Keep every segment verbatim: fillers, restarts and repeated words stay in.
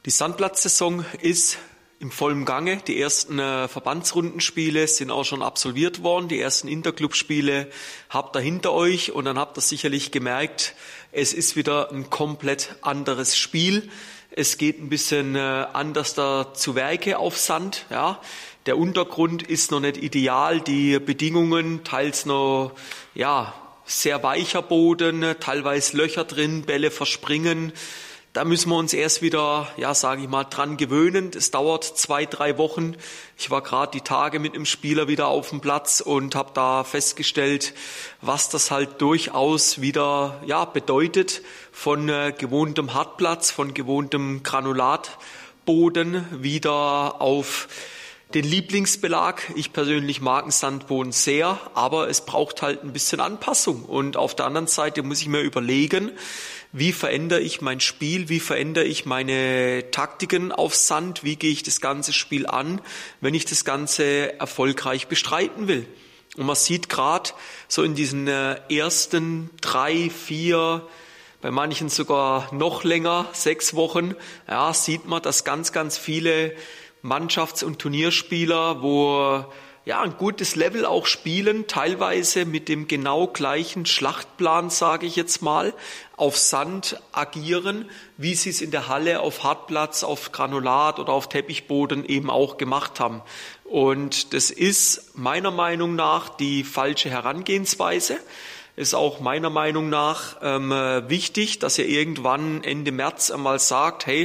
Die Sandplatzsaison ist im vollen Gange. Die ersten äh, Verbandsrundenspiele sind auch schon absolviert worden. Die ersten Interclub-Spiele habt ihr hinter euch und dann habt ihr sicherlich gemerkt, es ist wieder ein komplett anderes Spiel. Es geht ein bisschen äh, anders da zu Werke auf Sand. Ja. Der Untergrund ist noch nicht ideal. Die Bedingungen, teils noch ja sehr weicher Boden, teilweise Löcher drin, Bälle verspringen. Da müssen wir uns erst wieder, ja, sage ich mal, dran gewöhnen. Es dauert zwei, drei Wochen. Ich war gerade die Tage mit einem Spieler wieder auf dem Platz und habe da festgestellt, was das halt durchaus wieder, ja, bedeutet von äh, gewohntem Hartplatz, von gewohntem Granulatboden wieder auf den Lieblingsbelag. Ich persönlich mag den Sandboden sehr, aber es braucht halt ein bisschen Anpassung. Und auf der anderen Seite muss ich mir überlegen, wie verändere ich mein Spiel, wie verändere ich meine Taktiken auf Sand, wie gehe ich das ganze Spiel an, wenn ich das Ganze erfolgreich bestreiten will. Und man sieht gerade so in diesen ersten drei, vier, bei manchen sogar noch länger, sechs Wochen, ja, sieht man, dass ganz, ganz viele Mannschafts- und Turnierspieler, wo ja ein gutes Level auch spielen, teilweise mit dem genau gleichen Schlachtplan, sage ich jetzt mal, auf Sand agieren, wie sie es in der Halle auf Hartplatz, auf Granulat oder auf Teppichboden eben auch gemacht haben. Und das ist meiner Meinung nach die falsche Herangehensweise. Ist auch meiner Meinung nach ähm, wichtig, dass ihr irgendwann Ende März einmal sagt, hey,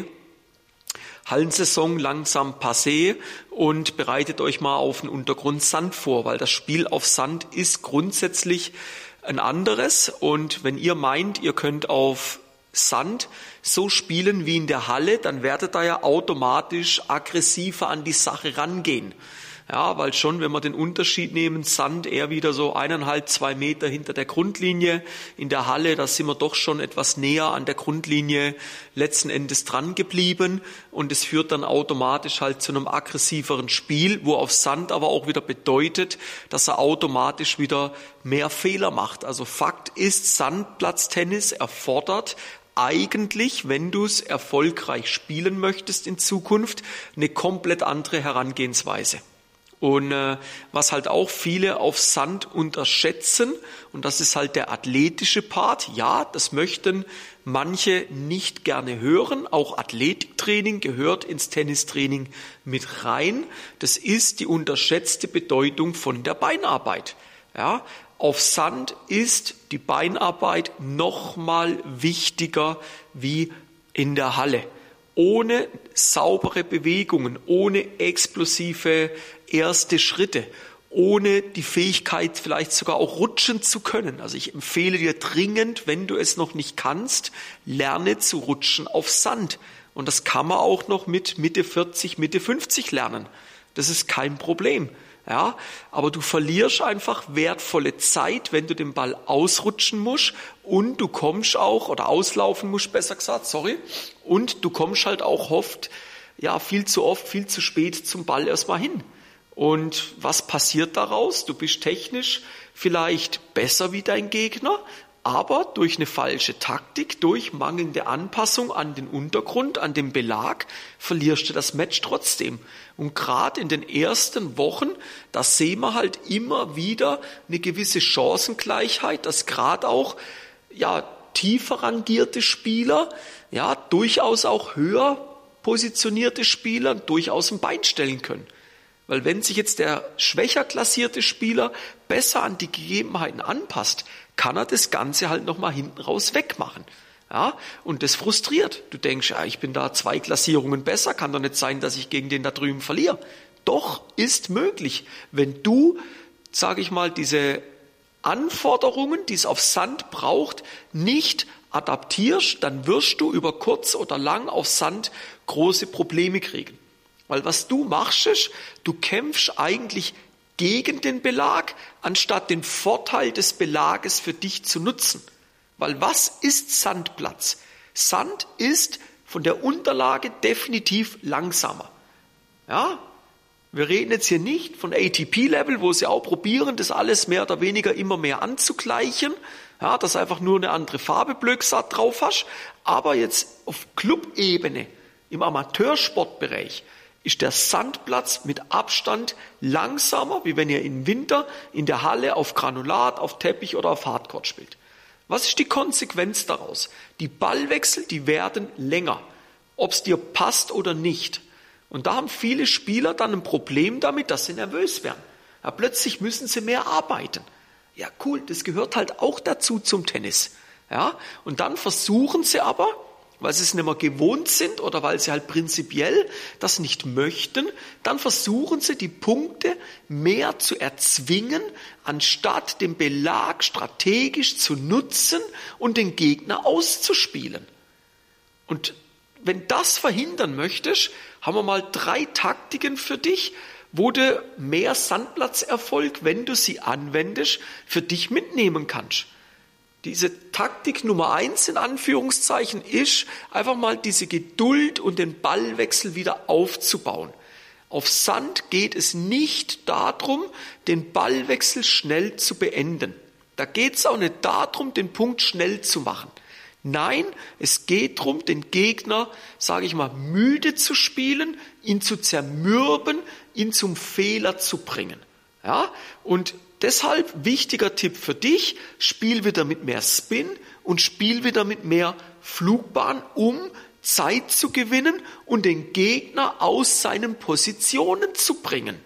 Hallensaison langsam passé und bereitet euch mal auf den Untergrund Sand vor, weil das Spiel auf Sand ist grundsätzlich ein anderes. Und wenn ihr meint, ihr könnt auf Sand so spielen wie in der Halle, dann werdet ihr ja automatisch aggressiver an die Sache rangehen. Ja, weil schon, wenn wir den Unterschied nehmen, Sand eher wieder so eineinhalb, zwei Meter hinter der Grundlinie. In der Halle, da sind wir doch schon etwas näher an der Grundlinie letzten Endes dran geblieben. Und es führt dann automatisch halt zu einem aggressiveren Spiel, wo auf Sand aber auch wieder bedeutet, dass er automatisch wieder mehr Fehler macht. Also Fakt ist, Sandplatztennis erfordert eigentlich, wenn du es erfolgreich spielen möchtest in Zukunft, eine komplett andere Herangehensweise. Und äh, was halt auch viele auf Sand unterschätzen, und das ist halt der athletische Part, ja, das möchten manche nicht gerne hören, auch Athletiktraining gehört ins Tennistraining mit rein, das ist die unterschätzte Bedeutung von der Beinarbeit. Ja, auf Sand ist die Beinarbeit nochmal wichtiger wie in der Halle. Ohne saubere Bewegungen, ohne explosive erste Schritte, ohne die Fähigkeit vielleicht sogar auch rutschen zu können. Also ich empfehle dir dringend, wenn du es noch nicht kannst, lerne zu rutschen auf Sand. Und das kann man auch noch mit Mitte vierzig, Mitte fünfzig lernen. Das ist kein Problem. Ja, aber du verlierst einfach wertvolle Zeit, wenn du den Ball ausrutschen musst und du kommst auch, oder auslaufen musst, besser gesagt, sorry, und du kommst halt auch oft, ja, viel zu oft, viel zu spät zum Ball erstmal hin. Und was passiert daraus? Du bist technisch vielleicht besser wie dein Gegner, aber durch eine falsche Taktik, durch mangelnde Anpassung an den Untergrund, an den Belag, verlierst du das Match trotzdem. Und gerade in den ersten Wochen, da sehen wir halt immer wieder eine gewisse Chancengleichheit, dass gerade auch ja tiefer rangierte Spieler, ja durchaus auch höher positionierte Spieler durchaus ein Bein stellen können. Weil wenn sich jetzt der schwächer klassierte Spieler besser an die Gegebenheiten anpasst, kann er das Ganze halt nochmal hinten raus wegmachen. Ja, und das frustriert. Du denkst, ja, ich bin da zwei Klassierungen besser, kann doch nicht sein, dass ich gegen den da drüben verliere. Doch, ist möglich. Wenn du, sage ich mal, diese Anforderungen, die es auf Sand braucht, nicht adaptierst, dann wirst du über kurz oder lang auf Sand große Probleme kriegen. Weil was du machst, ist, du kämpfst eigentlich gegen den Belag, anstatt den Vorteil des Belages für dich zu nutzen. Weil was ist Sandplatz? Sand ist von der Unterlage definitiv langsamer. Ja, wir reden jetzt hier nicht von A T P-Level, wo sie auch probieren, das alles mehr oder weniger immer mehr anzugleichen. Ja, dass einfach nur eine andere Farbe blöd gesagt drauf hast. Aber jetzt auf Club-Ebene Im Amateursportbereich ist der Sandplatz mit Abstand langsamer, wie wenn ihr im Winter in der Halle auf Granulat, auf Teppich oder auf Hardcourt spielt. Was ist die Konsequenz daraus? Die Ballwechsel, die werden länger, ob es dir passt oder nicht. Und da haben viele Spieler dann ein Problem damit, dass sie nervös werden. Ja, plötzlich müssen sie mehr arbeiten. Ja, cool, das gehört halt auch dazu zum Tennis. Ja, und dann versuchen sie aber, weil sie es nicht mehr gewohnt sind oder weil sie halt prinzipiell das nicht möchten, dann versuchen sie, die Punkte mehr zu erzwingen, anstatt den Belag strategisch zu nutzen und den Gegner auszuspielen. Und wenn das verhindern möchtest, haben wir mal drei Taktiken für dich, wo du mehr Sandplatzerfolg, wenn du sie anwendest, für dich mitnehmen kannst. Diese Taktik Nummer eins in Anführungszeichen ist, einfach mal diese Geduld und den Ballwechsel wieder aufzubauen. Auf Sand geht es nicht darum, den Ballwechsel schnell zu beenden. Da geht es auch nicht darum, den Punkt schnell zu machen. Nein, es geht darum, den Gegner, sage ich mal, müde zu spielen, ihn zu zermürben, ihn zum Fehler zu bringen. Ja? Und deshalb wichtiger Tipp für dich, spiel wieder mit mehr Spin und spiel wieder mit mehr Flugbahn, um Zeit zu gewinnen und den Gegner aus seinen Positionen zu bringen.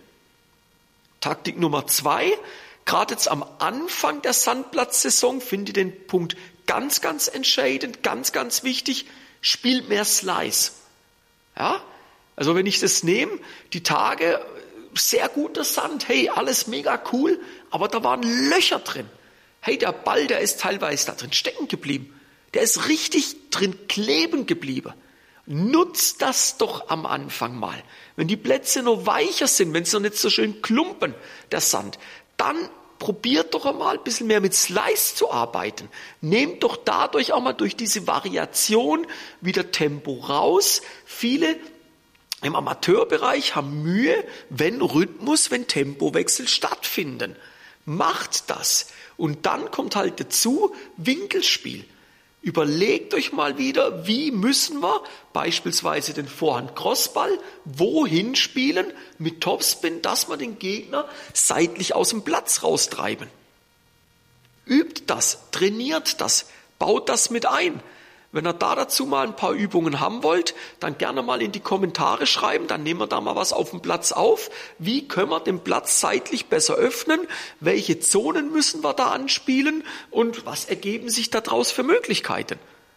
Taktik Nummer zwei, gerade jetzt am Anfang der Sandplatzsaison finde ich den Punkt ganz, ganz entscheidend, ganz, ganz wichtig, spielt mehr Slice. Ja? Also wenn ich das nehme, die Tage, sehr guter Sand, hey, alles mega cool, aber da waren Löcher drin. Hey, der Ball, der ist teilweise da drin stecken geblieben. Der ist richtig drin kleben geblieben. Nutzt das doch am Anfang mal. Wenn die Plätze noch weicher sind, wenn es noch nicht so schön klumpen, der Sand, dann probiert doch einmal ein bisschen mehr mit Slice zu arbeiten. Nehmt doch dadurch auch mal durch diese Variation wieder Tempo raus. Viele im Amateurbereich haben Mühe, wenn Rhythmus, wenn Tempowechsel stattfinden. Macht das. Und dann kommt halt dazu Winkelspiel. Überlegt euch mal wieder, wie müssen wir beispielsweise den Vorhand-Crossball wohin spielen mit Topspin, dass wir den Gegner seitlich aus dem Platz raustreiben. Übt das, trainiert das, baut das mit ein. Wenn ihr da dazu mal ein paar Übungen haben wollt, dann gerne mal in die Kommentare schreiben, dann nehmen wir da mal was auf dem Platz auf. Wie können wir den Platz seitlich besser öffnen? Welche Zonen müssen wir da anspielen? Und was ergeben sich daraus für Möglichkeiten?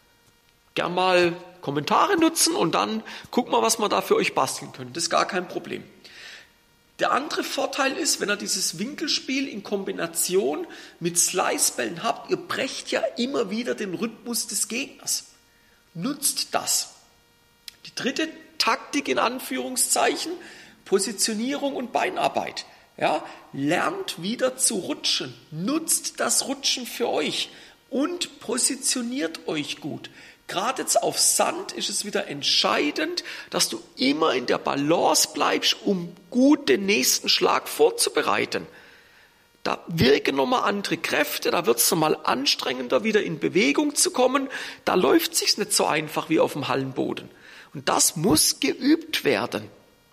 Gern mal Kommentare nutzen und dann gucken wir, was wir da für euch basteln können. Das ist gar kein Problem. Der andere Vorteil ist, wenn ihr dieses Winkelspiel in Kombination mit Slicebällen habt, ihr brecht ja immer wieder den Rhythmus des Gegners. Nutzt das. Die dritte Taktik in Anführungszeichen, Positionierung und Beinarbeit. Ja, lernt wieder zu rutschen. Nutzt das Rutschen für euch und positioniert euch gut. Gerade jetzt auf Sand ist es wieder entscheidend, dass du immer in der Balance bleibst, um gut den nächsten Schlag vorzubereiten. Da wirken nochmal andere Kräfte, da wird es nochmal anstrengender, wieder in Bewegung zu kommen. Da läuft es sich nicht so einfach wie auf dem Hallenboden. Und das muss geübt werden.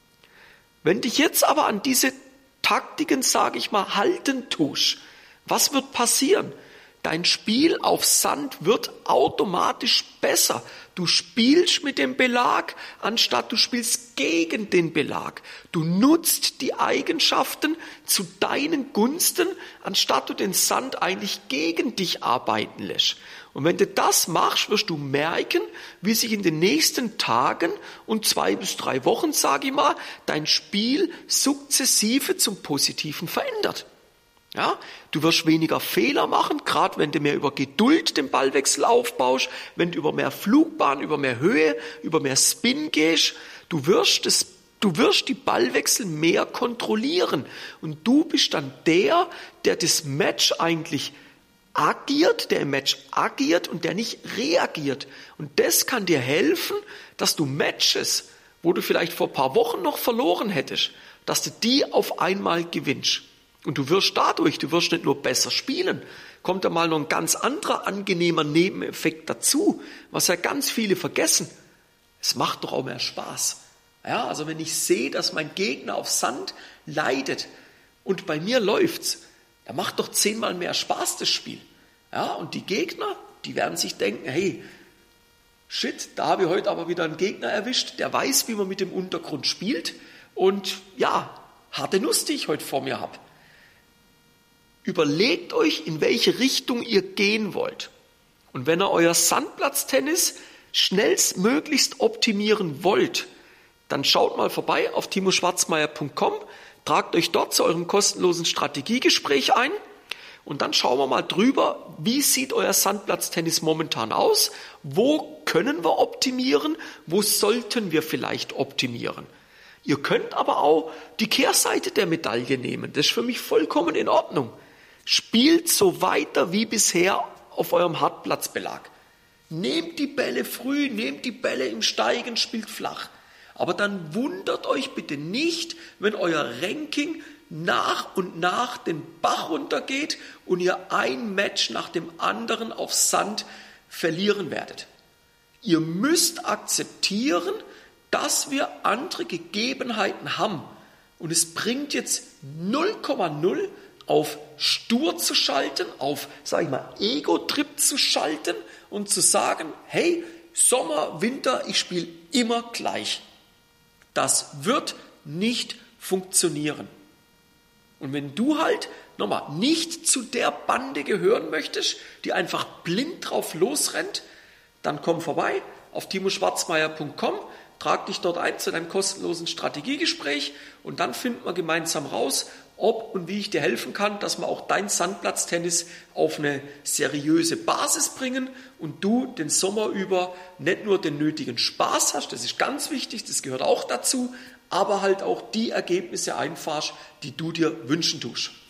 Wenn dich jetzt aber an diese Taktiken, sage ich mal, halten tust, was wird passieren? Dein Spiel auf Sand wird automatisch besser. Du spielst mit dem Belag, anstatt du spielst gegen den Belag. Du nutzt die Eigenschaften zu deinen Gunsten, anstatt du den Sand eigentlich gegen dich arbeiten lässt. Und wenn du das machst, wirst du merken, wie sich in den nächsten Tagen und zwei bis drei Wochen, sage ich mal, dein Spiel sukzessive zum Positiven verändert. Ja, du wirst weniger Fehler machen, gerade wenn du mehr über Geduld den Ballwechsel aufbaust, wenn du über mehr Flugbahn, über mehr Höhe, über mehr Spin gehst. Du wirst, das, du wirst die Ballwechsel mehr kontrollieren. Und du bist dann der, der das Match eigentlich agiert, der im Match agiert und der nicht reagiert. Und das kann dir helfen, dass du Matches, wo du vielleicht vor ein paar Wochen noch verloren hättest, dass du die auf einmal gewinnst. Und du wirst dadurch, du wirst nicht nur besser spielen, kommt da mal noch ein ganz anderer angenehmer Nebeneffekt dazu, was ja ganz viele vergessen. Es macht doch auch mehr Spaß. Ja, also wenn ich sehe, dass mein Gegner auf Sand leidet und bei mir läuft's, dann macht doch zehnmal mehr Spaß das Spiel. Ja, und die Gegner, die werden sich denken, hey, shit, da habe ich heute aber wieder einen Gegner erwischt, der weiß, wie man mit dem Untergrund spielt und ja, harte Nuss, die ich heute vor mir habe. Überlegt euch, in welche Richtung ihr gehen wollt. Und wenn ihr euer Sandplatztennis schnellstmöglichst optimieren wollt, dann schaut mal vorbei auf timo schwarzmeier punkt com, tragt euch dort zu eurem kostenlosen Strategiegespräch ein und dann schauen wir mal drüber, wie sieht euer Sandplatztennis momentan aus, wo können wir optimieren, wo sollten wir vielleicht optimieren. Ihr könnt aber auch die Kehrseite der Medaille nehmen, das ist für mich vollkommen in Ordnung. Spielt so weiter wie bisher auf eurem Hartplatzbelag. Nehmt die Bälle früh, nehmt die Bälle im Steigen, spielt flach. Aber dann wundert euch bitte nicht, wenn euer Ranking nach und nach den Bach runtergeht und ihr ein Match nach dem anderen auf Sand verlieren werdet. Ihr müsst akzeptieren, dass wir andere Gegebenheiten haben. Und es bringt jetzt null Komma null auf stur zu schalten, auf, sag ich mal, Ego-Trip zu schalten und zu sagen, hey, Sommer, Winter, ich spiele immer gleich. Das wird nicht funktionieren. Und wenn du halt, nochmal, nicht zu der Bande gehören möchtest, die einfach blind drauf losrennt, dann komm vorbei auf timo schwarzmeier punkt com, trag dich dort ein zu deinem kostenlosen Strategiegespräch und dann finden wir gemeinsam raus, ob und wie ich dir helfen kann, dass wir auch dein Sandplatztennis auf eine seriöse Basis bringen und du den Sommer über nicht nur den nötigen Spaß hast, das ist ganz wichtig, das gehört auch dazu, aber halt auch die Ergebnisse einfahrst, die du dir wünschen tust.